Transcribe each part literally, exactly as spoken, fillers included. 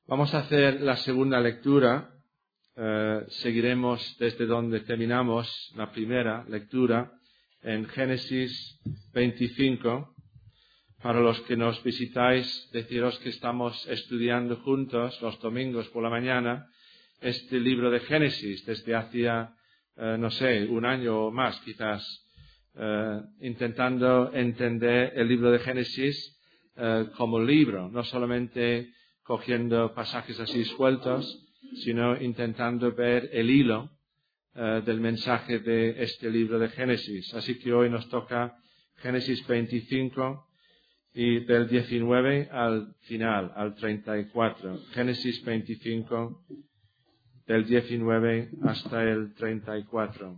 Vamos a hacer la segunda lectura. Eh, seguiremos desde donde terminamos la primera lectura en Génesis veinticinco. Para los que nos visitáis, deciros que estamos estudiando juntos los domingos por la mañana este libro de Génesis desde hacía, eh, no sé, un año o más quizás, eh, intentando entender el libro de Génesis eh, como libro, no solamente cogiendo pasajes así sueltos, sino intentando ver el hilo eh, del mensaje de este libro de Génesis. Así que hoy nos toca Génesis veinticinco y del diecinueve al final, al treinta y cuatro. Génesis veinticinco, del diecinueve hasta el treinta y cuatro.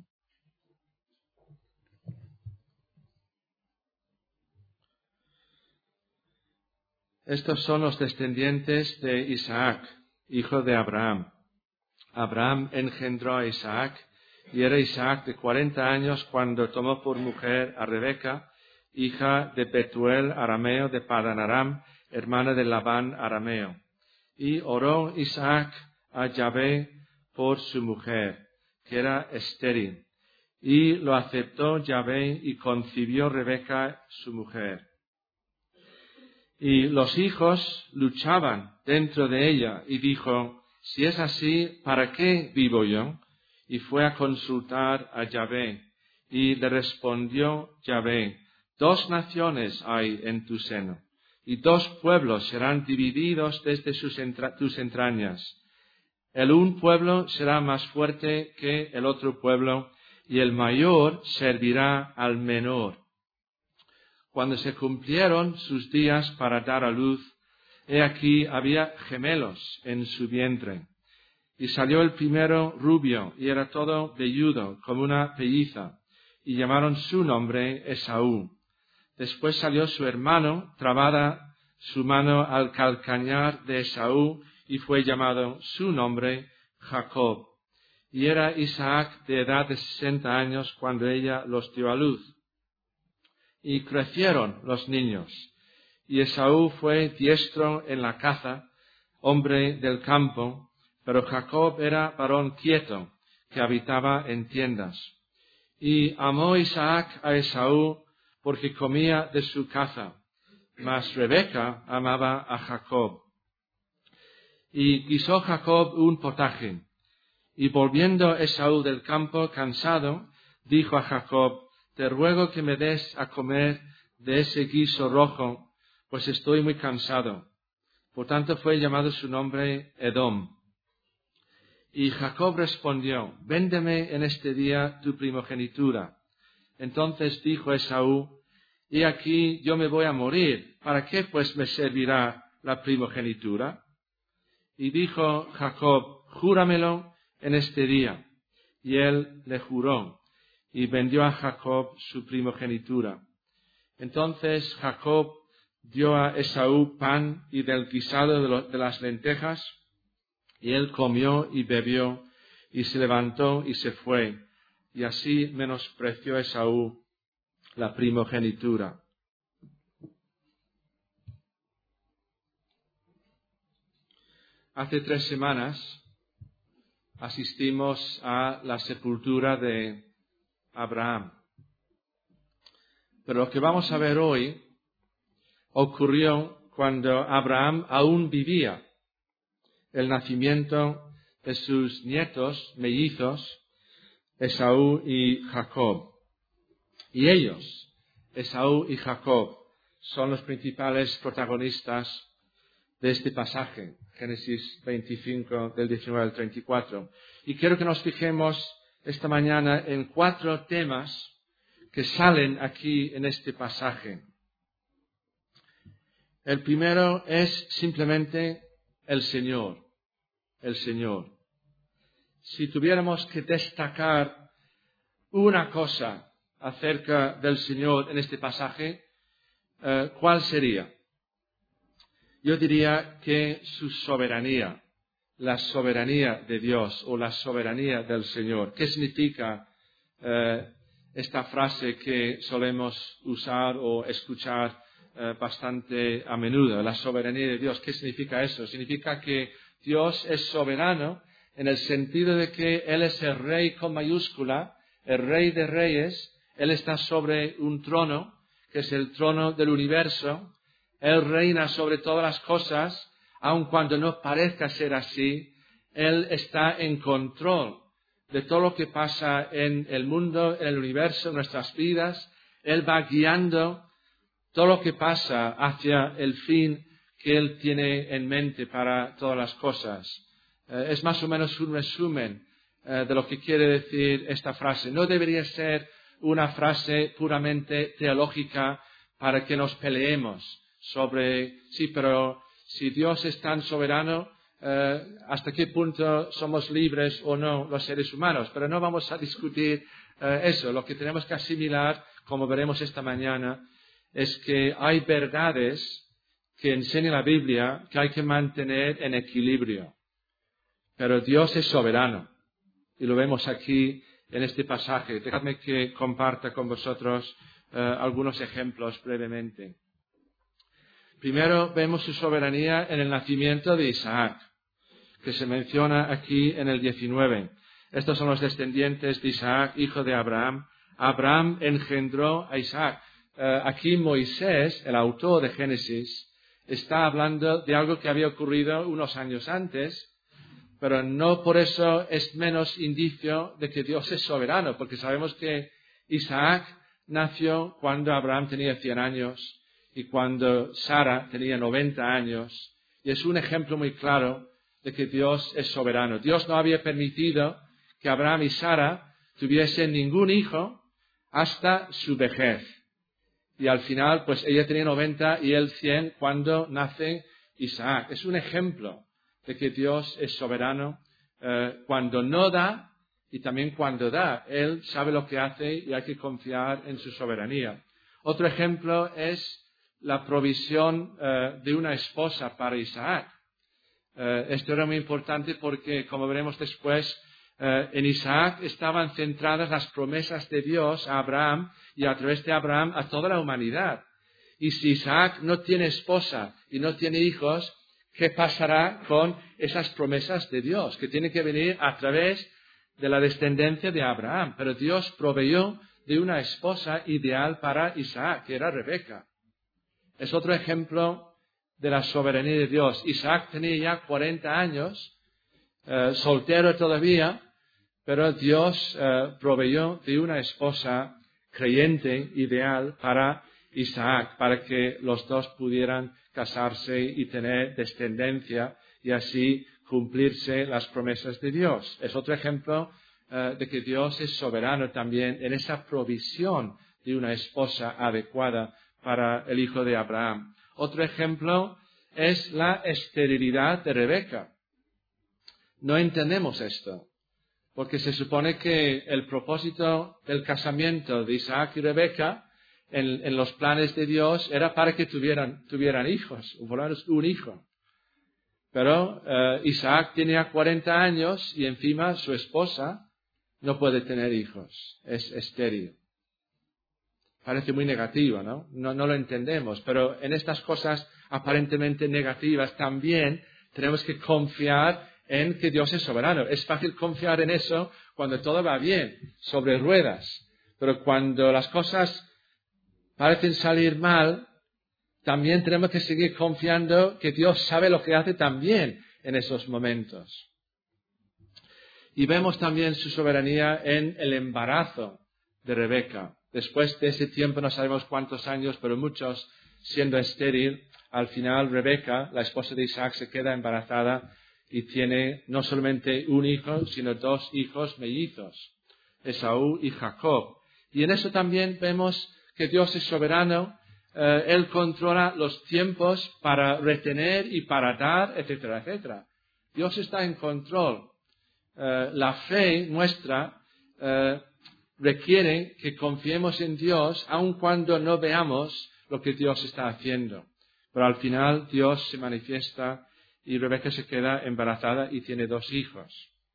Estos son los descendientes de Isaac, hijo de Abraham. Abraham engendró a Isaac, y era Isaac de cuarenta años cuando tomó por mujer a Rebeca, hija de Betuel arameo de Padan Aram, hermana de Labán arameo. Y oró Isaac a Yahvé por su mujer, que era estéril. Y lo aceptó Yahvé y concibió Rebeca su mujer. Y los hijos luchaban dentro de ella, y dijo, si es así, ¿para qué vivo yo? Y fue a consultar a Yahvé, y le respondió Yahvé, dos naciones hay en tu seno, y dos pueblos serán divididos desde sus entra- tus entrañas. El un pueblo será más fuerte que el otro pueblo, y el mayor servirá al menor. Cuando se cumplieron sus días para dar a luz, he aquí había gemelos en su vientre. Y salió el primero rubio, y era todo velludo, como una pelliza, y llamaron su nombre Esaú. Después salió su hermano, trabada su mano al calcañar de Esaú, y fue llamado su nombre Jacob. Y era Isaac de edad de sesenta años cuando ella los dio a luz. Y crecieron los niños, y Esaú fue diestro en la caza, hombre del campo, pero Jacob era varón quieto, que habitaba en tiendas. Y amó Isaac a Esaú, porque comía de su caza, mas Rebeca amaba a Jacob. Y guisó Jacob un potaje, y volviendo Esaú del campo cansado, dijo a Jacob, te ruego que me des a comer de ese guiso rojo, pues estoy muy cansado. Por tanto fue llamado su nombre Edom. Y Jacob respondió, véndeme en este día tu primogenitura. Entonces dijo Esaú, he aquí yo me voy a morir, ¿para qué pues me servirá la primogenitura? Y dijo Jacob, júramelo en este día. Y él le juró, y vendió a Jacob su primogenitura. Entonces Jacob dio a Esaú pan y del guisado de, lo, de las lentejas, y él comió y bebió, y se levantó y se fue, y así menospreció Esaú la primogenitura. Hace tres semanas asistimos a la sepultura de Abraham. Pero lo que vamos a ver hoy ocurrió cuando Abraham aún vivía, el nacimiento de sus nietos mellizos, Esaú y Jacob. Y ellos, Esaú y Jacob, son los principales protagonistas de este pasaje, Génesis veinticinco, del diecinueve al treinta y cuatro. Y quiero que nos fijemos esta mañana en cuatro temas que salen aquí en este pasaje. El primero es simplemente el Señor, el Señor. Si tuviéramos que destacar una cosa acerca del Señor en este pasaje, eh, ¿cuál sería? Yo diría que su soberanía, la soberanía de Dios o la soberanía del Señor. ¿Qué significa eh, esta frase que solemos usar o escuchar eh, bastante a menudo, la soberanía de Dios. ¿Qué significa eso? Significa que Dios es soberano en el sentido de que Él es el Rey con mayúscula, el Rey de Reyes. Él está sobre un trono, que es el trono del universo. Él reina sobre todas las cosas, aun cuando no parezca ser así. Él está en control de todo lo que pasa en el mundo, en el universo, en nuestras vidas. Él va guiando todo lo que pasa hacia el fin que Él tiene en mente para todas las cosas. Eh, es más o menos un resumen eh, de lo que quiere decir esta frase. No debería ser una frase puramente teológica para que nos peleemos sobre, sí, pero si Dios es tan soberano, eh, ¿hasta qué punto somos libres o no los seres humanos? Pero no vamos a discutir eh, eso. Lo que tenemos que asimilar, como veremos esta mañana, es que hay verdades que enseña la Biblia que hay que mantener en equilibrio. Pero Dios es soberano. Y lo vemos aquí en este pasaje. Dejadme que comparta con vosotros eh, algunos ejemplos brevemente. Primero vemos su soberanía en el nacimiento de Isaac, que se menciona aquí en el diecinueve. Estos son los descendientes de Isaac, hijo de Abraham. Abraham engendró a Isaac. Eh, aquí Moisés, el autor de Génesis, está hablando de algo que había ocurrido unos años antes, pero no por eso es menos indicio de que Dios es soberano, porque sabemos que Isaac nació cuando Abraham tenía cien años y cuando Sara tenía noventa años, y es un ejemplo muy claro de que Dios es soberano. Dios no había permitido que Abraham y Sara tuviesen ningún hijo hasta su vejez. Y al final, pues ella tenía noventa y él cien cuando nace Isaac. Es un ejemplo de que Dios es soberano eh, cuando no da y también cuando da. Él sabe lo que hace y hay que confiar en su soberanía. Otro ejemplo es la provisión eh, de una esposa para Isaac. Eh, esto era muy importante porque, como veremos después, eh, en Isaac estaban centradas las promesas de Dios a Abraham y a través de Abraham a toda la humanidad. Y si Isaac no tiene esposa y no tiene hijos, ¿qué pasará con esas promesas de Dios? Que tienen que venir a través de la descendencia de Abraham. Pero Dios proveyó de una esposa ideal para Isaac, que era Rebeca. Es otro ejemplo de la soberanía de Dios. Isaac tenía ya cuarenta años, eh, soltero todavía, pero Dios eh, proveyó de una esposa creyente ideal para Isaac, para que los dos pudieran casarse y tener descendencia y así cumplirse las promesas de Dios. Es otro ejemplo eh, de que Dios es soberano también en esa provisión de una esposa adecuada para el hijo de Abraham. Otro ejemplo es la esterilidad de Rebeca. No entendemos esto, porque se supone que el propósito del casamiento de Isaac y Rebeca en, en los planes de Dios era para que tuvieran, tuvieran hijos, o por lo menos un hijo. Pero eh, Isaac tenía cuarenta años y encima su esposa no puede tener hijos, es estéril. Parece muy negativo, ¿no? ¿no? No lo entendemos, pero en estas cosas aparentemente negativas también tenemos que confiar en que Dios es soberano. Es fácil confiar en eso cuando todo va bien, sobre ruedas, pero cuando las cosas parecen salir mal, también tenemos que seguir confiando que Dios sabe lo que hace también en esos momentos. Y vemos también su soberanía en el embarazo de Rebeca. Después de ese tiempo, no sabemos cuántos años, pero muchos, siendo estéril, al final Rebeca, la esposa de Isaac, se queda embarazada y tiene no solamente un hijo, sino dos hijos mellizos, Esaú y Jacob. Y en eso también vemos que Dios es soberano. Eh, Él controla los tiempos para retener y para dar, etcétera, etcétera. Dios está en control. Eh, la fe nuestra eh, requiere que confiemos en Dios aun cuando no veamos lo que Dios está haciendo. Pero al final Dios se manifiesta y Rebeca se queda embarazada y tiene dos hijos.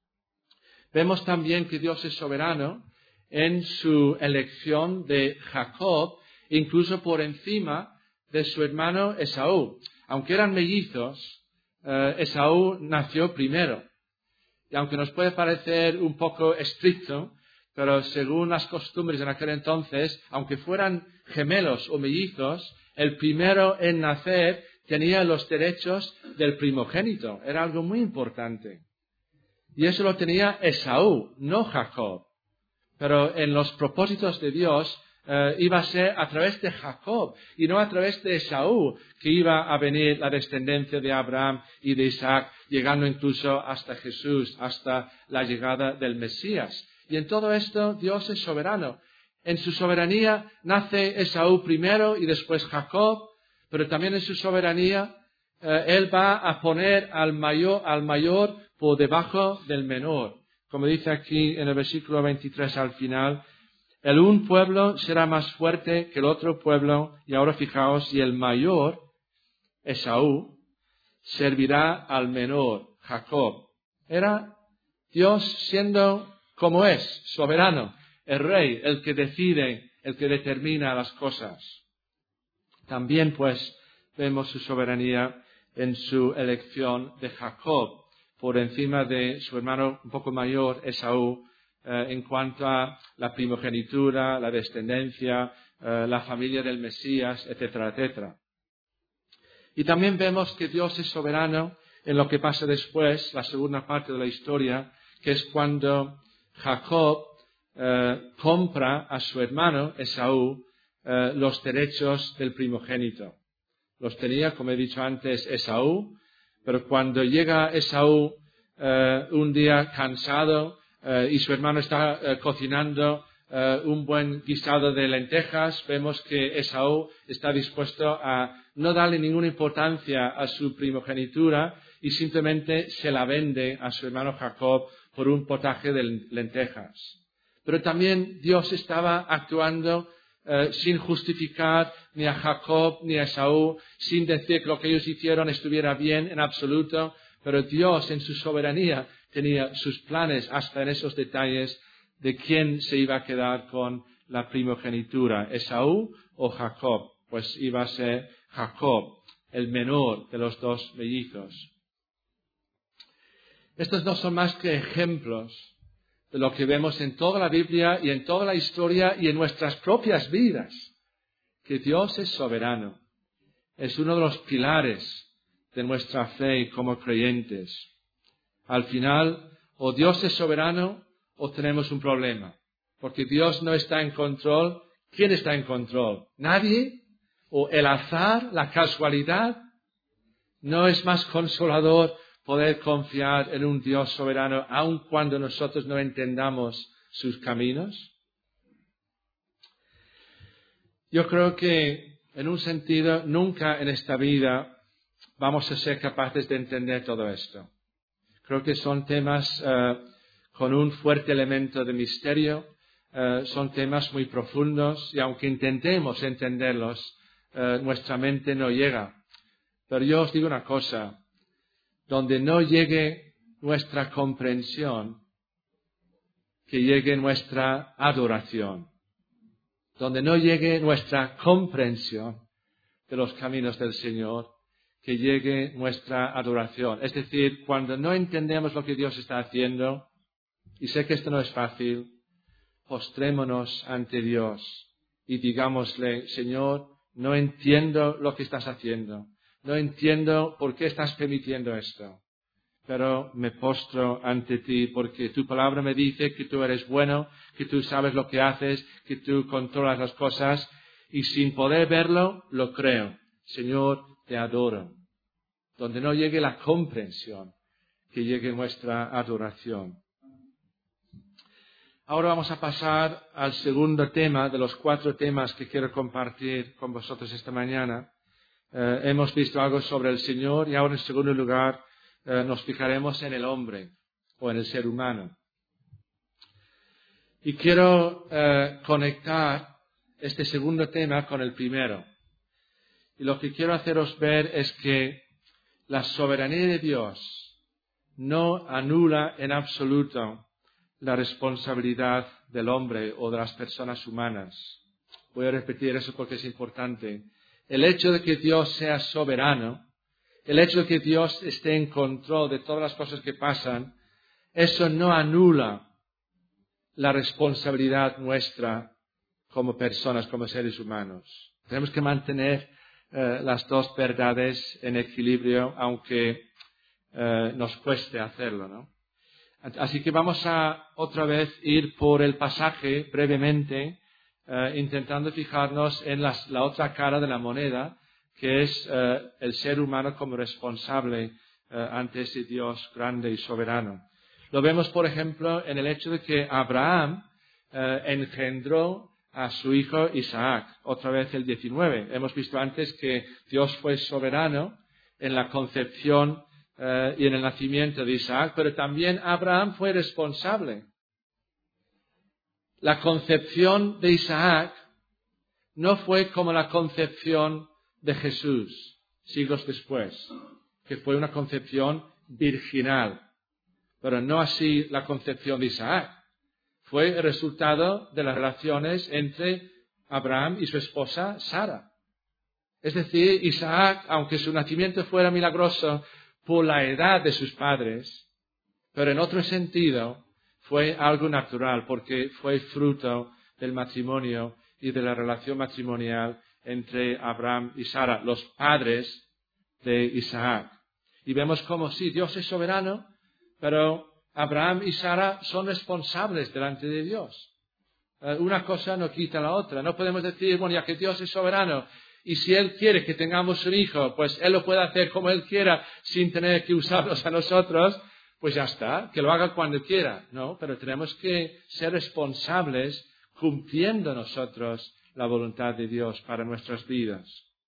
Vemos también que Dios es soberano en su elección de Jacob, incluso por encima de su hermano Esaú. Aunque eran mellizos, eh, Esaú nació primero. Y aunque nos puede parecer un poco estricto, pero según las costumbres en aquel entonces, aunque fueran gemelos o mellizos, el primero en nacer tenía los derechos del primogénito. Era algo muy importante. Y eso lo tenía Esaú, no Jacob. Pero en los propósitos de Dios eh, iba a ser a través de Jacob y no a través de Esaú que iba a venir la descendencia de Abraham y de Isaac, llegando incluso hasta Jesús, hasta la llegada del Mesías. Y en todo esto Dios es soberano. En su soberanía nace Esaú primero y después Jacob, pero también en su soberanía eh, Él va a poner al mayor, al mayor por debajo del menor. Como dice aquí en el versículo veintitrés al final, el un pueblo será más fuerte que el otro pueblo, y ahora fijaos, y el mayor, Esaú, servirá al menor, Jacob. Era Dios siendo como es, soberano, el rey, el que decide, el que determina las cosas. También, pues, vemos su soberanía en su elección de Jacob, por encima de su hermano un poco mayor, Esaú, eh, en cuanto a la primogenitura, la descendencia, eh, la familia del Mesías, etcétera, etcétera. Y también vemos que Dios es soberano en lo que pasa después, la segunda parte de la historia, que es cuando Jacob eh, compra a su hermano Esaú eh, los derechos del primogénito. Los tenía, como he dicho antes, Esaú, pero cuando llega Esaú eh, un día cansado eh, y su hermano está eh, cocinando eh, un buen guisado de lentejas, vemos que Esaú está dispuesto a no darle ninguna importancia a su primogenitura y simplemente se la vende a su hermano Jacob por un potaje de lentejas. Pero también Dios estaba actuando eh, sin justificar ni a Jacob ni a Esaú, sin decir que lo que ellos hicieron estuviera bien en absoluto, pero Dios en su soberanía tenía sus planes hasta en esos detalles de quién se iba a quedar con la primogenitura, Esaú o Jacob. Pues iba a ser Jacob, el menor de los dos mellizos. Estos no son más que ejemplos de lo que vemos en toda la Biblia y en toda la historia y en nuestras propias vidas, que Dios es soberano. Es uno de los pilares de nuestra fe como creyentes. Al final, o Dios es soberano o tenemos un problema. Porque Dios no está en control. ¿Quién está en control? ¿Nadie? ¿O el azar, la casualidad? ¿No es más consolador poder confiar en un Dios soberano aun cuando nosotros no entendamos sus caminos? Yo creo que, en un sentido, nunca en esta vida vamos a ser capaces de entender todo esto. Creo que son temas uh, con un fuerte elemento de misterio, uh, son temas muy profundos y aunque intentemos entenderlos, uh, nuestra mente no llega. Pero yo os digo una cosa, donde no llegue nuestra comprensión, que llegue nuestra adoración. Donde no llegue nuestra comprensión de los caminos del Señor, que llegue nuestra adoración. Es decir, cuando no entendemos lo que Dios está haciendo, y sé que esto no es fácil, postrémonos ante Dios y digámosle, Señor, no entiendo lo que estás haciendo. No entiendo por qué estás permitiendo esto, pero me postro ante ti porque tu palabra me dice que tú eres bueno, que tú sabes lo que haces, que tú controlas las cosas y sin poder verlo, lo creo. Señor, te adoro. Donde no llegue la comprensión, que llegue nuestra adoración. Ahora vamos a pasar al segundo tema de los cuatro temas que quiero compartir con vosotros esta mañana. Eh, hemos visto algo sobre el Señor y ahora en segundo lugar eh, nos fijaremos en el hombre o en el ser humano. Y quiero eh, conectar este segundo tema con el primero. Y lo que quiero haceros ver es que la soberanía de Dios no anula en absoluto la responsabilidad del hombre o de las personas humanas. Voy a repetir eso porque es importante. el hecho de que Dios sea soberano, el hecho de que Dios esté en control de todas las cosas que pasan, eso no anula la responsabilidad nuestra como personas, como seres humanos. Tenemos que mantener eh, las dos verdades en equilibrio, aunque eh, nos cueste hacerlo, ¿no? Así que vamos a otra vez ir por el pasaje brevemente, eh, intentando fijarnos en las, la otra cara de la moneda, que es eh, el ser humano como responsable eh, ante ese Dios grande y soberano. Lo vemos, por ejemplo, en el hecho de que Abraham eh, engendró a su hijo Isaac. Otra vez el diecinueve. Hemos visto antes que Dios fue soberano en la concepción eh, y en el nacimiento de Isaac, pero también Abraham fue responsable. La concepción de Isaac no fue como la concepción de Jesús, siglos después, que fue una concepción virginal, pero no así la concepción de Isaac. Fue el resultado de las relaciones entre Abraham y su esposa Sara. Es decir, Isaac, aunque su nacimiento fuera milagroso por la edad de sus padres, pero en otro sentido fue algo natural, porque fue fruto del matrimonio y de la relación matrimonial entre Abraham y Sara, los padres de Isaac. Y vemos como sí, Dios es soberano, pero Abraham y Sara son responsables delante de Dios. Una cosa no quita la otra. No podemos decir, bueno, ya que Dios es soberano, y si Él quiere que tengamos un hijo, pues Él lo puede hacer como Él quiera, sin tener que usarlos a nosotros, pues ya está, que lo haga cuando quiera. No, pero tenemos que ser responsables cumpliendo nosotros la voluntad de Dios para nuestras vidas.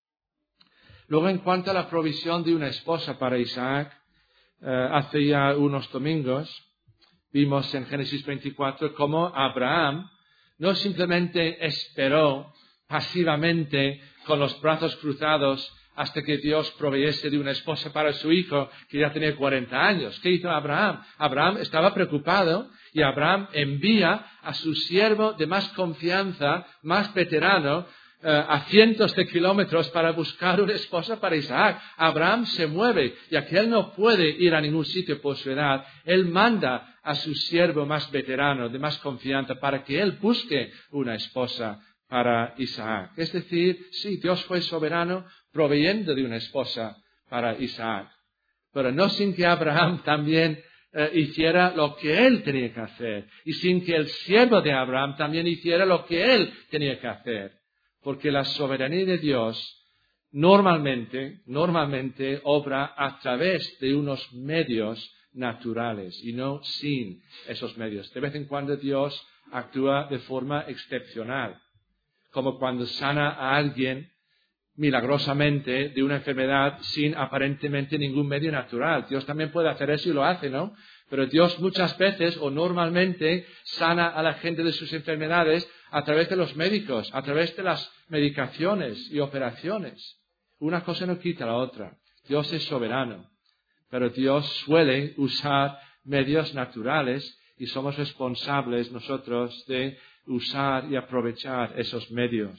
Luego, en cuanto a la provisión de una esposa para Isaac, eh, hace ya unos domingos vimos en Génesis veinticuatro cómo Abraham no simplemente esperó pasivamente con los brazos cruzados hasta que Dios proveyese de una esposa para su hijo, que ya tenía cuarenta años. ¿Qué hizo Abraham? Abraham estaba preocupado y Abraham envía a su siervo de más confianza, más veterano, eh, a cientos de kilómetros para buscar una esposa para Isaac. Abraham se mueve, ya que él no puede ir a ningún sitio por su edad. Él manda a su siervo más veterano, de más confianza, para que él busque una esposa para Isaac. Es decir, sí, Dios fue soberano proveyendo de una esposa para Isaac, pero no sin que Abraham también eh, hiciera lo que él tenía que hacer, y sin que el siervo de Abraham también hiciera lo que él tenía que hacer, porque la soberanía de Dios normalmente, normalmente obra a través de unos medios naturales y no sin esos medios. De vez en cuando Dios actúa de forma excepcional, como cuando sana a alguien milagrosamente de una enfermedad sin aparentemente ningún medio natural. Dios también puede hacer eso y lo hace, ¿no? Pero Dios muchas veces o normalmente sana a la gente de sus enfermedades a través de los médicos, a través de las medicaciones y operaciones. Una cosa no quita la otra. Dios es soberano, pero Dios suele usar medios naturales y somos responsables nosotros de usar y aprovechar esos medios.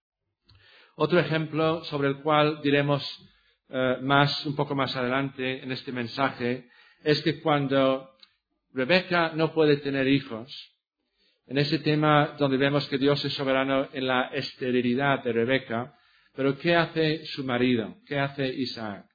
Otro ejemplo sobre el cual diremos eh, más, un poco más adelante en este mensaje, es que cuando Rebeca no puede tener hijos, en ese tema donde vemos que Dios es soberano en la esterilidad de Rebeca, pero ¿qué hace su marido? ¿Qué hace Isaac?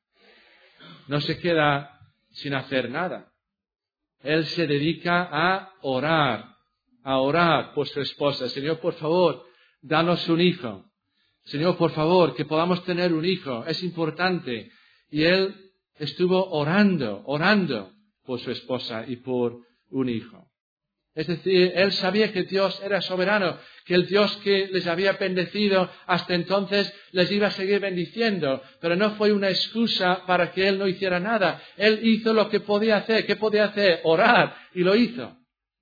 No se queda sin hacer nada. Él se dedica a orar, a orar por su esposa. Señor, por favor, danos un hijo. Señor, por favor, que podamos tener un hijo. Es importante. Y él estuvo orando, orando por su esposa y por un hijo. Es decir, él sabía que Dios era soberano, que el Dios que les había bendecido hasta entonces les iba a seguir bendiciendo, pero no fue una excusa para que él no hiciera nada. Él hizo lo que podía hacer. ¿Qué podía hacer? Orar, y lo hizo.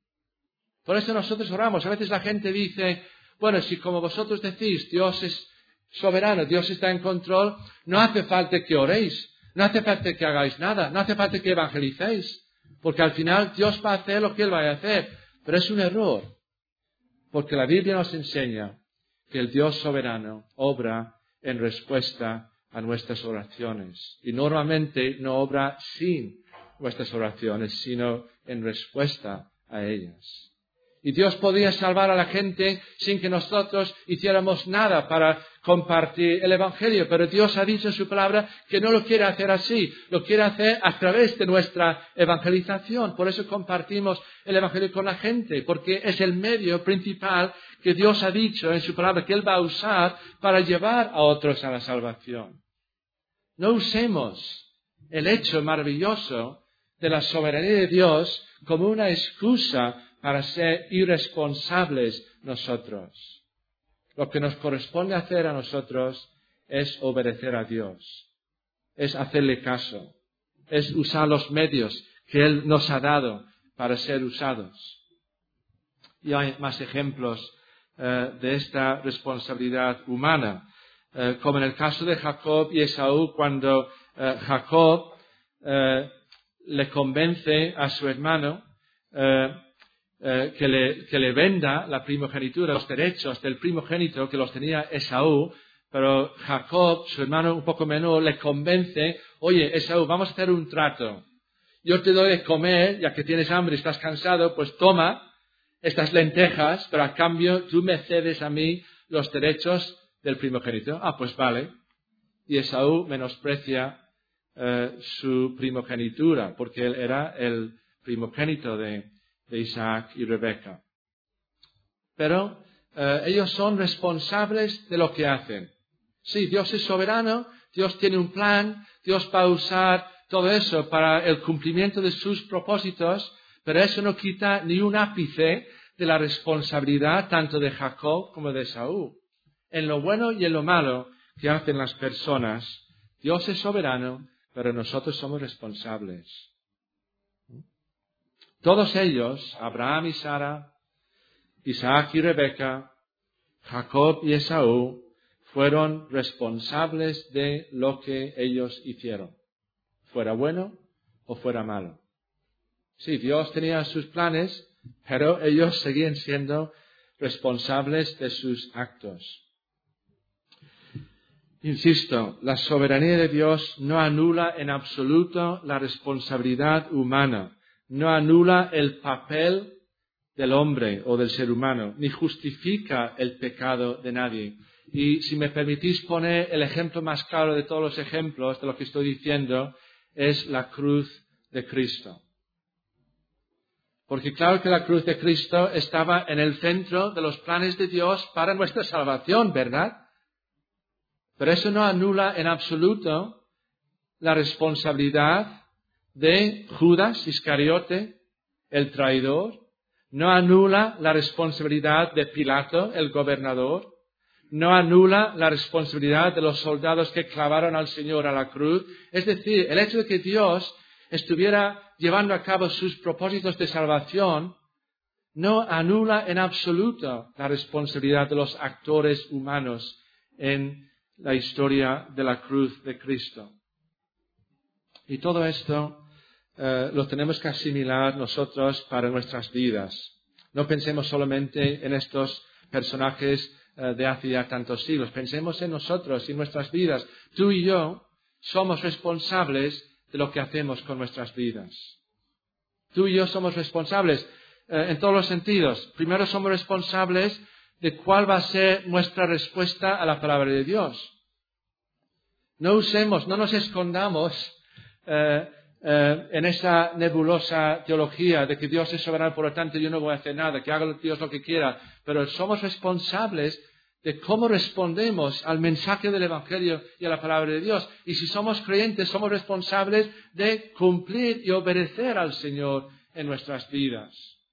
Por eso nosotros oramos. A veces la gente dice, bueno, si como vosotros decís, Dios es soberano, Dios está en control, no hace falta que oréis, no hace falta que hagáis nada, no hace falta que evangelicéis, porque al final Dios va a hacer lo que Él vaya a hacer. Pero es un error, porque la Biblia nos enseña que el Dios soberano obra en respuesta a nuestras oraciones. Y normalmente no obra sin nuestras oraciones, sino en respuesta a ellas. Y Dios podía salvar a la gente sin que nosotros hiciéramos nada para compartir el Evangelio. Pero Dios ha dicho en su palabra que no lo quiere hacer así. Lo quiere hacer a través de nuestra evangelización. Por eso compartimos el Evangelio con la gente. Porque es el medio principal que Dios ha dicho en su palabra que Él va a usar para llevar a otros a la salvación. No usemos el hecho maravilloso de la soberanía de Dios como una excusa para ser irresponsables nosotros. Lo que nos corresponde hacer a nosotros es obedecer a Dios, es hacerle caso, es usar los medios que Él nos ha dado para ser usados. Y hay más ejemplos eh, de esta responsabilidad humana, eh, como en el caso de Jacob y Esaú, cuando eh, Jacob eh, le convence a su hermano eh, Eh, que, le, que le venda la primogenitura, los derechos del primogénito que los tenía Esaú, pero Jacob, su hermano un poco menor, le convence, oye, Esaú, vamos a hacer un trato. Yo te doy de comer, ya que tienes hambre y estás cansado, pues toma estas lentejas, pero a cambio tú me cedes a mí los derechos del primogénito. Ah, pues vale. Y Esaú menosprecia eh, su primogenitura, porque él era el primogénito de de Isaac y Rebeca. Pero eh, ellos son responsables de lo que hacen. Sí, Dios es soberano, Dios tiene un plan, Dios va a usar todo eso para el cumplimiento de sus propósitos, pero eso no quita ni un ápice de la responsabilidad tanto de Jacob como de Esaú. En lo bueno y en lo malo que hacen las personas, Dios es soberano, pero nosotros somos responsables. Todos ellos, Abraham y Sara, Isaac y Rebeca, Jacob y Esaú, fueron responsables de lo que ellos hicieron, fuera bueno o fuera malo. Sí, Dios tenía sus planes, pero ellos seguían siendo responsables de sus actos. Insisto, la soberanía de Dios no anula en absoluto la responsabilidad humana. No anula el papel del hombre o del ser humano, ni justifica el pecado de nadie. Y si me permitís poner el ejemplo más claro de todos los ejemplos de lo que estoy diciendo, es la cruz de Cristo. Porque claro que la cruz de Cristo estaba en el centro de los planes de Dios para nuestra salvación, ¿verdad? Pero eso no anula en absoluto la responsabilidad de Judas Iscariote, el traidor, no anula la responsabilidad de Pilato, el gobernador, no anula la responsabilidad de los soldados que clavaron al Señor a la cruz. Es decir, el hecho de que Dios estuviera llevando a cabo sus propósitos de salvación no anula en absoluto la responsabilidad de los actores humanos en la historia de la cruz de Cristo. Y todo esto Uh, lo tenemos que asimilar nosotros para nuestras vidas. No pensemos solamente en estos personajes uh, de hace ya tantos siglos. Pensemos en nosotros y en nuestras vidas. Tú y yo somos responsables de lo que hacemos con nuestras vidas. Tú y yo somos responsables uh, en todos los sentidos. Primero somos responsables de cuál va a ser nuestra respuesta a la palabra de Dios. No usemos, no nos escondamos uh, Uh, en esa nebulosa teología de que Dios es soberano, por lo tanto yo no voy a hacer nada, que haga Dios lo que quiera, pero somos responsables de cómo respondemos al mensaje del Evangelio y a la palabra de Dios. Y si somos creyentes, somos responsables de cumplir y obedecer al Señor en nuestras vidas.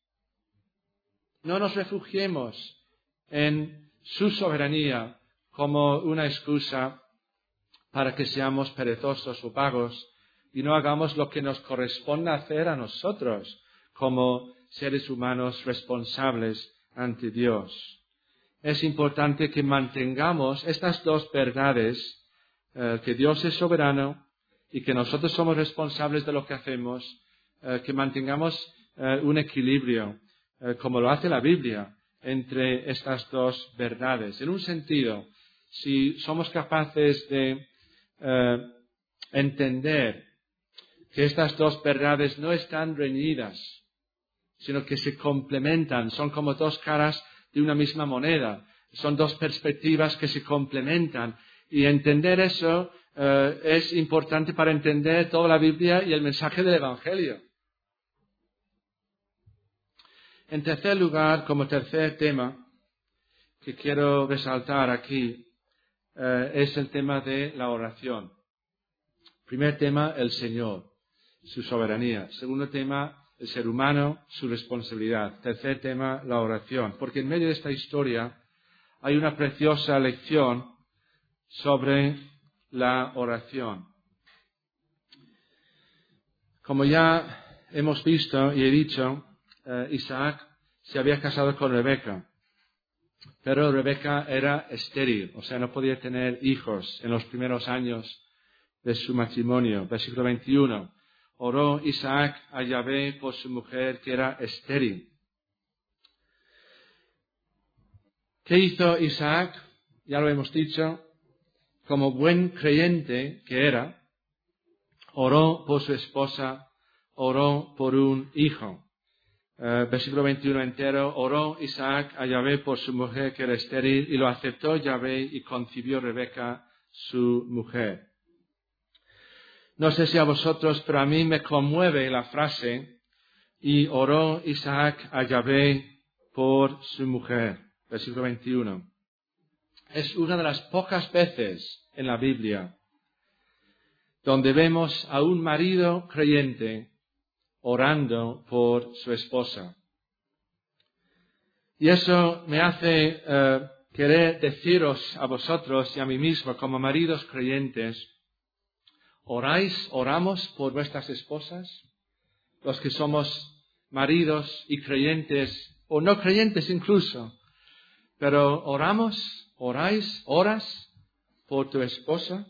No nos refugiemos en su soberanía como una excusa para que seamos perezosos o vagos y no hagamos lo que nos corresponde hacer a nosotros como seres humanos responsables ante Dios. Es importante que mantengamos estas dos verdades, eh, que Dios es soberano y que nosotros somos responsables de lo que hacemos, eh, que mantengamos eh, un equilibrio, eh, como lo hace la Biblia, entre estas dos verdades. En un sentido, si somos capaces de eh, entender que estas dos verdades no están reñidas, sino que se complementan, son como dos caras de una misma moneda, son dos perspectivas que se complementan. Y entender eso eh, es importante para entender toda la Biblia y el mensaje del Evangelio. En tercer lugar, como tercer tema que quiero resaltar aquí, eh, es el tema de la oración. Primer tema, el Señor, su soberanía. Segundo tema, el ser humano, su responsabilidad. Tercer tema, la oración. Porque en medio de esta historia hay una preciosa lección sobre la oración. Como ya hemos visto y he dicho, eh, Isaac se había casado con Rebeca, pero Rebeca era estéril, o sea, no podía tener hijos en los primeros años de su matrimonio. Versículo veintiuno. Oró Isaac a Yahvé por su mujer que era estéril. ¿Qué hizo Isaac? Ya lo hemos dicho. Como buen creyente que era, oró por su esposa, oró por un hijo. Uh, versículo veintiuno entero, oró Isaac a Yahvé por su mujer que era estéril, y lo aceptó Yahvé y concibió Rebeca, su mujer. No sé si a vosotros, pero a mí me conmueve la frase, y oró Isaac a Yahvé por su mujer. Versículo veintiuno. Es una de las pocas veces en la Biblia donde vemos a un marido creyente orando por su esposa. Y eso me hace uh, querer deciros a vosotros y a mí mismo, como maridos creyentes, ¿oráis, oramos por vuestras esposas? Los que somos maridos y creyentes, o no creyentes incluso, pero oramos. ¿Oráis? ¿Oras por tu esposa?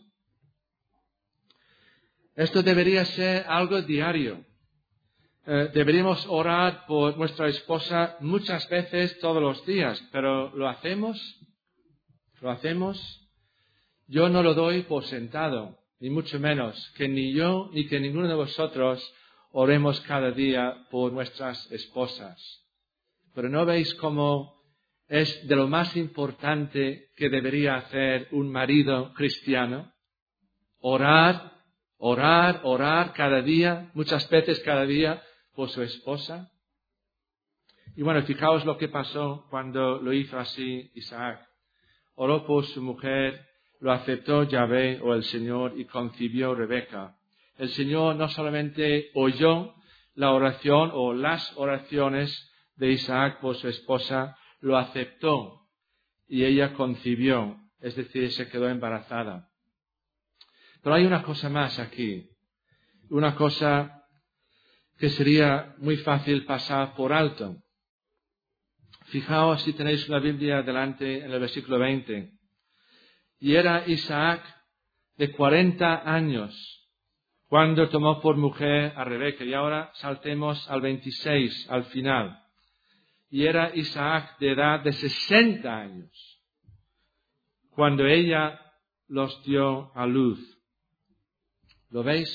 Esto debería ser algo diario. Eh, deberíamos orar por nuestra esposa muchas veces todos los días, pero ¿lo hacemos? ¿Lo hacemos? Yo no lo doy por sentado, ni mucho menos, que ni yo ni que ninguno de vosotros oremos cada día por nuestras esposas. Pero ¿no veis cómo es de lo más importante que debería hacer un marido cristiano? Orar, orar, orar cada día, muchas veces cada día, por su esposa. Y bueno, fijaos lo que pasó cuando lo hizo así Isaac. Oró por su mujer, lo aceptó Yahvé o el Señor y concibió Rebeca. El Señor no solamente oyó la oración o las oraciones de Isaac por su esposa, lo aceptó y ella concibió, es decir, se quedó embarazada. Pero hay una cosa más aquí, una cosa que sería muy fácil pasar por alto. Fijaos si tenéis una Biblia delante en el versículo veinte. Y era Isaac de cuarenta años cuando tomó por mujer a Rebeca. Y ahora saltemos al veintiséis, al final. Y era Isaac de edad de sesenta años cuando ella los dio a luz. ¿Lo veis?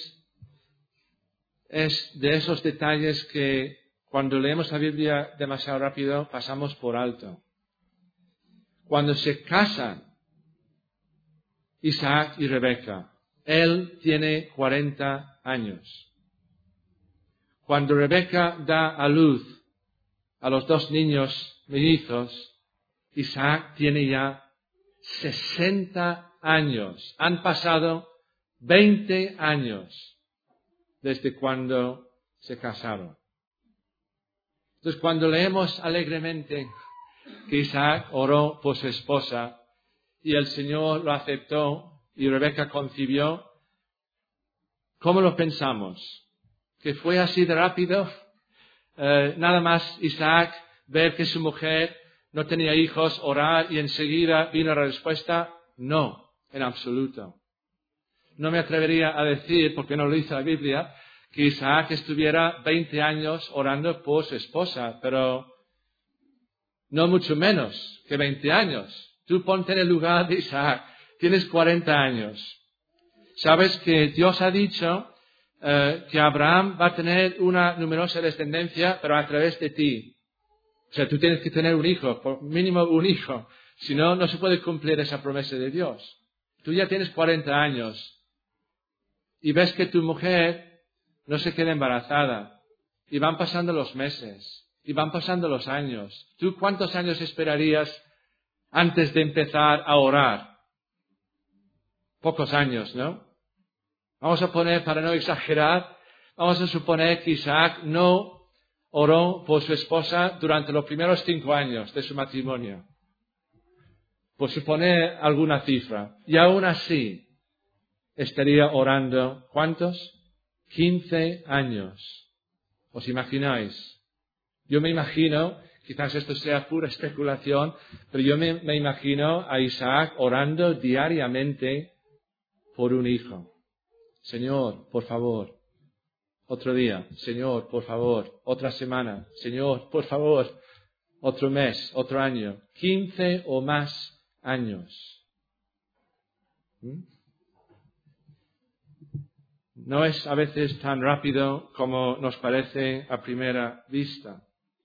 Es de esos detalles que cuando leemos la Biblia demasiado rápido pasamos por alto. Cuando se casan Isaac y Rebeca, él tiene cuarenta años. Cuando Rebeca da a luz a los dos niños mellizos, Isaac tiene ya sesenta años. Han pasado veinte años desde cuando se casaron. Entonces, cuando leemos alegremente que Isaac oró por su esposa y el Señor lo aceptó y Rebeca concibió, ¿cómo lo pensamos? ¿Que fue así de rápido? Eh, nada más Isaac ver que su mujer no tenía hijos, orar y enseguida vino la respuesta. No, en absoluto. No me atrevería a decir, porque no lo dice la Biblia, que Isaac estuviera veinte años orando por su esposa, pero no mucho menos que veinte años. Tú ponte en el lugar de Isaac. Tienes cuarenta años. Sabes que Dios ha dicho eh, que Abraham va a tener una numerosa descendencia, pero a través de ti. O sea, tú tienes que tener un hijo, por mínimo un hijo. Si no, no se puede cumplir esa promesa de Dios. Tú ya tienes cuarenta años y ves que tu mujer no se queda embarazada y van pasando los meses y van pasando los años. ¿Tú cuántos años esperarías antes de empezar a orar? Pocos años, ¿no? Vamos a poner, para no exagerar, vamos a suponer que Isaac no oró por su esposa durante los primeros cinco años de su matrimonio. Por suponer alguna cifra. Y aún así, estaría orando, ¿cuántos? quince años. ¿Os imagináis? Yo me imagino, quizás esto sea pura especulación, pero yo me, me imagino a Isaac orando diariamente por un hijo. Señor, por favor, otro día. Señor, por favor, otra semana. Señor, por favor, otro mes, otro año. quince o más años. ¿Mm? No es a veces tan rápido como nos parece a primera vista.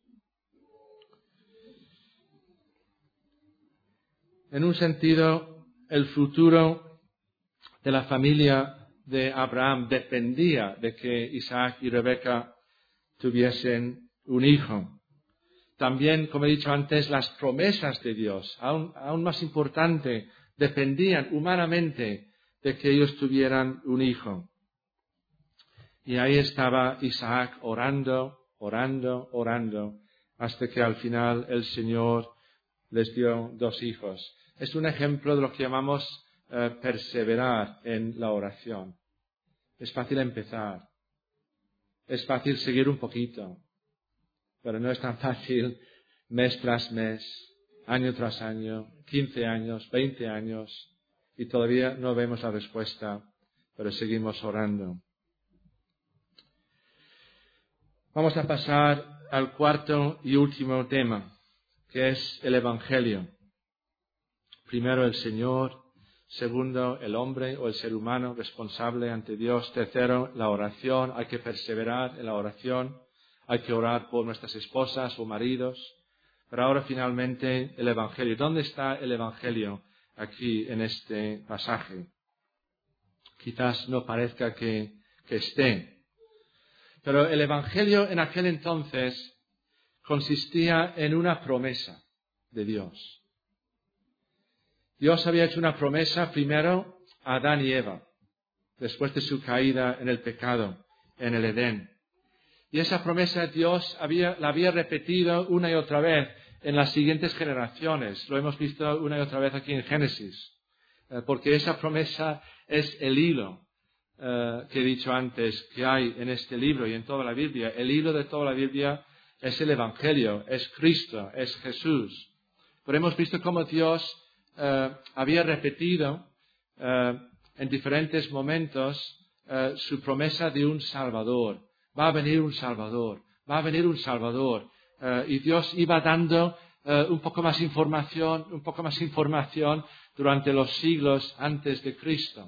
En un sentido, el futuro de la familia de Abraham dependía de que Isaac y Rebeca tuviesen un hijo. También, como he dicho antes, las promesas de Dios, aún, aún más importante, dependían humanamente de que ellos tuvieran un hijo. Y ahí estaba Isaac orando, orando, orando, hasta que al final el Señor les dio dos hijos. Es un ejemplo de lo que llamamos eh, perseverar en la oración. Es fácil empezar, es fácil seguir un poquito, pero no es tan fácil mes tras mes, año tras año, quince años, veinte años, y todavía no vemos la respuesta, pero seguimos orando. Vamos a pasar al cuarto y último tema, que es el Evangelio. Primero el Señor, segundo el hombre o el ser humano responsable ante Dios, tercero la oración, hay que perseverar en la oración, hay que orar por nuestras esposas o maridos, pero ahora finalmente el Evangelio. ¿Dónde está el Evangelio aquí en este pasaje? Quizás no parezca que, que esté. Pero el Evangelio en aquel entonces consistía en una promesa de Dios. Dios había hecho una promesa primero a Adán y Eva, después de su caída en el pecado, en el Edén. Y esa promesa Dios había, la había repetido una y otra vez en las siguientes generaciones. Lo hemos visto una y otra vez aquí en Génesis, porque esa promesa es el hilo Uh, que he dicho antes, que hay en este libro y en toda la Biblia. El hilo de toda la Biblia es el Evangelio, es Cristo, es Jesús. Pero hemos visto cómo Dios uh, había repetido uh, en diferentes momentos uh, su promesa de un Salvador. Va a venir un Salvador, va a venir un Salvador. Uh, y Dios iba dando uh, un poco más información, un poco más información durante los siglos antes de Cristo.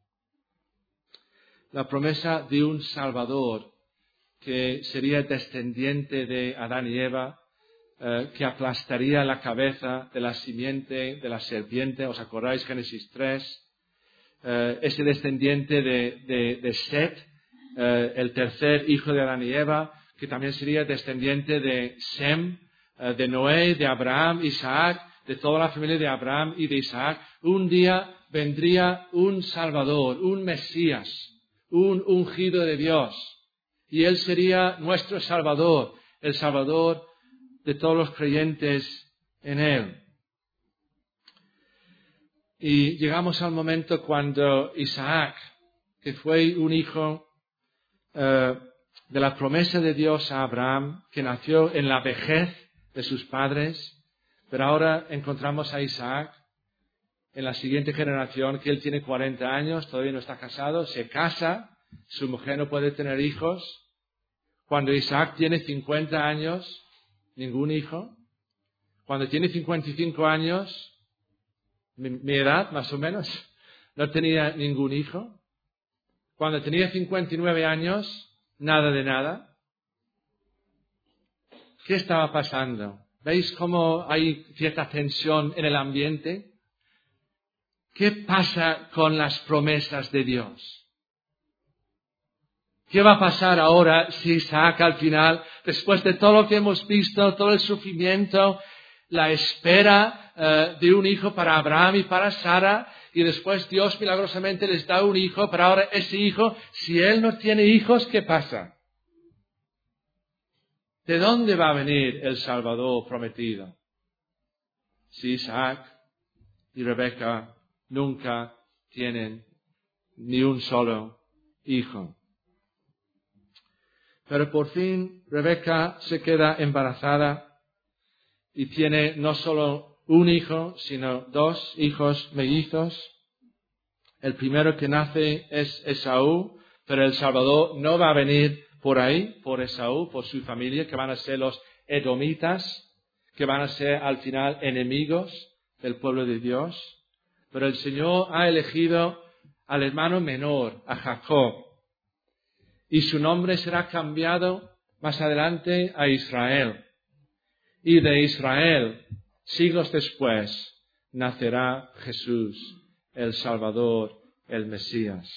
La promesa de un Salvador que sería descendiente de Adán y Eva, eh, que aplastaría la cabeza de la simiente de la serpiente. ¿Os acordáis? Génesis tres. Eh, ese descendiente de, de, de Set, eh, el tercer hijo de Adán y Eva, que también sería descendiente de Sem, eh, de Noé, de Abraham, Isaac, de toda la familia de Abraham y de Isaac. Un día vendría un Salvador, un Mesías, un ungido de Dios, y Él sería nuestro Salvador, el Salvador de todos los creyentes en Él. Y llegamos al momento cuando Isaac, que fue un hijo uh, de la promesa de Dios a Abraham, que nació en la vejez de sus padres, pero ahora encontramos a Isaac en la siguiente generación, que él tiene cuarenta años, todavía no está casado, se casa, su mujer no puede tener hijos. Cuando Isaac tiene cincuenta años, ningún hijo. Cuando tiene cincuenta y cinco años, mi, mi edad más o menos, no tenía ningún hijo. Cuando tenía cincuenta y nueve años, nada de nada. ¿Qué estaba pasando? ¿Veis cómo hay cierta tensión en el ambiente? ¿Qué pasa con las promesas de Dios? ¿Qué va a pasar ahora si Isaac al final, después de todo lo que hemos visto, todo el sufrimiento, la espera uh, de un hijo para Abraham y para Sara, y después Dios milagrosamente les da un hijo, pero ahora ese hijo, si él no tiene hijos, ¿qué pasa? ¿De dónde va a venir el Salvador prometido? Si Isaac y Rebeca nunca tienen ni un solo hijo. Pero por fin Rebeca se queda embarazada y tiene no solo un hijo, sino dos hijos mellizos. El primero que nace es Esaú, pero el Salvador no va a venir por ahí, por Esaú, por su familia, que van a ser los edomitas, que van a ser al final enemigos del pueblo de Dios. Pero el Señor ha elegido al hermano menor, a Jacob. Y su nombre será cambiado más adelante a Israel. Y de Israel, siglos después, nacerá Jesús, el Salvador, el Mesías.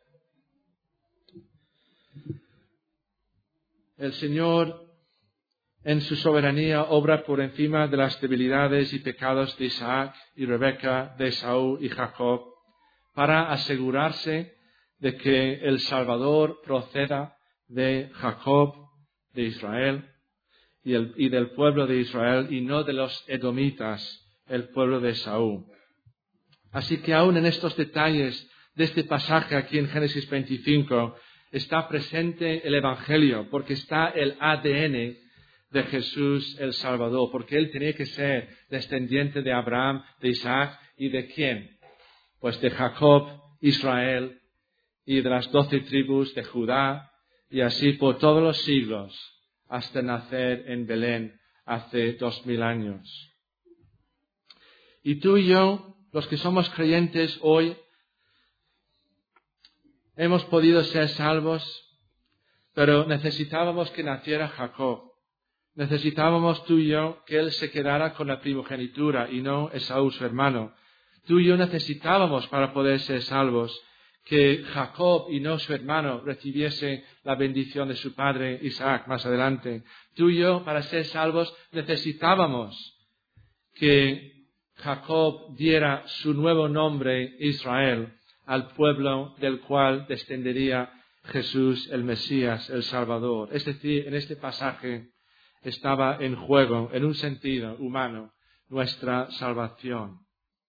El Señor, en su soberanía, obra por encima de las debilidades y pecados de Isaac y Rebeca, de Esaú y Jacob, para asegurarse de que el Salvador proceda de Jacob, de Israel, y, el, y del pueblo de Israel, y no de los edomitas, el pueblo de Esaú. Así que aún en estos detalles de este pasaje aquí en Génesis veinticinco, está presente el Evangelio, porque está el A D N de Jesús el Salvador, porque Él tenía que ser descendiente de Abraham, de Isaac, ¿y de quién? Pues de Jacob, Israel, y de las doce tribus de Judá, y así por todos los siglos, hasta nacer en Belén hace dos mil años. Y tú y yo, los que somos creyentes hoy, hemos podido ser salvos, pero necesitábamos que naciera Jacob. Necesitábamos tú y yo que él se quedara con la primogenitura y no Esaú, su hermano. Tú y yo necesitábamos para poder ser salvos que Jacob y no su hermano recibiese la bendición de su padre Isaac más adelante. Tú y yo, para ser salvos, necesitábamos que Jacob diera su nuevo nombre, Israel, al pueblo del cual descendería Jesús, el Mesías, el Salvador. Es decir, en este pasaje estaba en juego, en un sentido humano, nuestra salvación.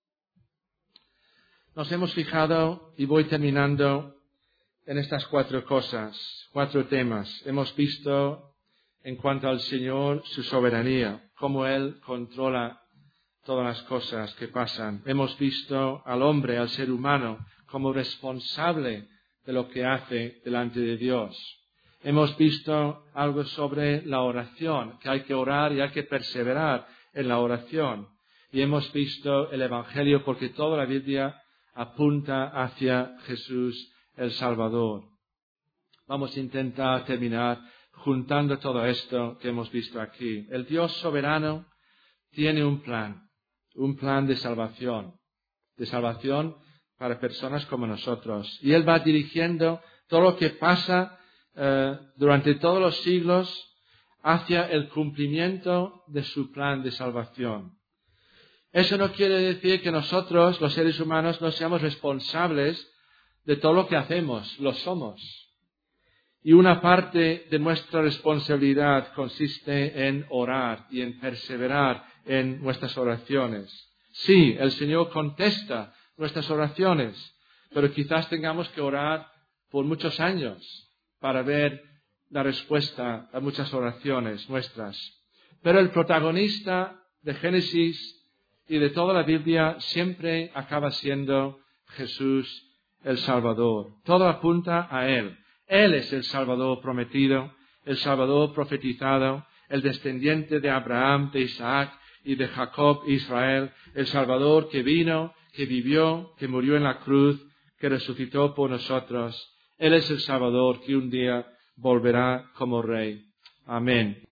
Nos hemos fijado, y voy terminando, en estas cuatro cosas, cuatro temas. Hemos visto, en cuanto al Señor, su soberanía, cómo Él controla todas las cosas que pasan. Hemos visto al hombre, al ser humano, como responsable de lo que hace delante de Dios. Hemos visto algo sobre la oración, que hay que orar y hay que perseverar en la oración. Y hemos visto el Evangelio, porque toda la Biblia apunta hacia Jesús el Salvador. Vamos a intentar terminar juntando todo esto que hemos visto aquí. El Dios soberano tiene un plan, un plan de salvación, de salvación para personas como nosotros. Y Él va dirigiendo todo lo que pasa eh, durante todos los siglos hacia el cumplimiento de su plan de salvación. Eso no quiere decir que nosotros, los seres humanos, no seamos responsables de todo lo que hacemos. Lo somos. Y una parte de nuestra responsabilidad consiste en orar y en perseverar en nuestras oraciones. Sí, el Señor contesta nuestras oraciones, pero quizás tengamos que orar por muchos años para ver la respuesta a muchas oraciones nuestras. Pero el protagonista de Génesis y de toda la Biblia siempre acaba siendo Jesús el Salvador. Todo apunta a Él. Él es el Salvador prometido, el Salvador profetizado, el descendiente de Abraham, de Isaac y de Jacob Israel, el Salvador que vino, que vivió, que murió en la cruz, que resucitó por nosotros. Él es el Salvador que un día volverá como Rey. Amén.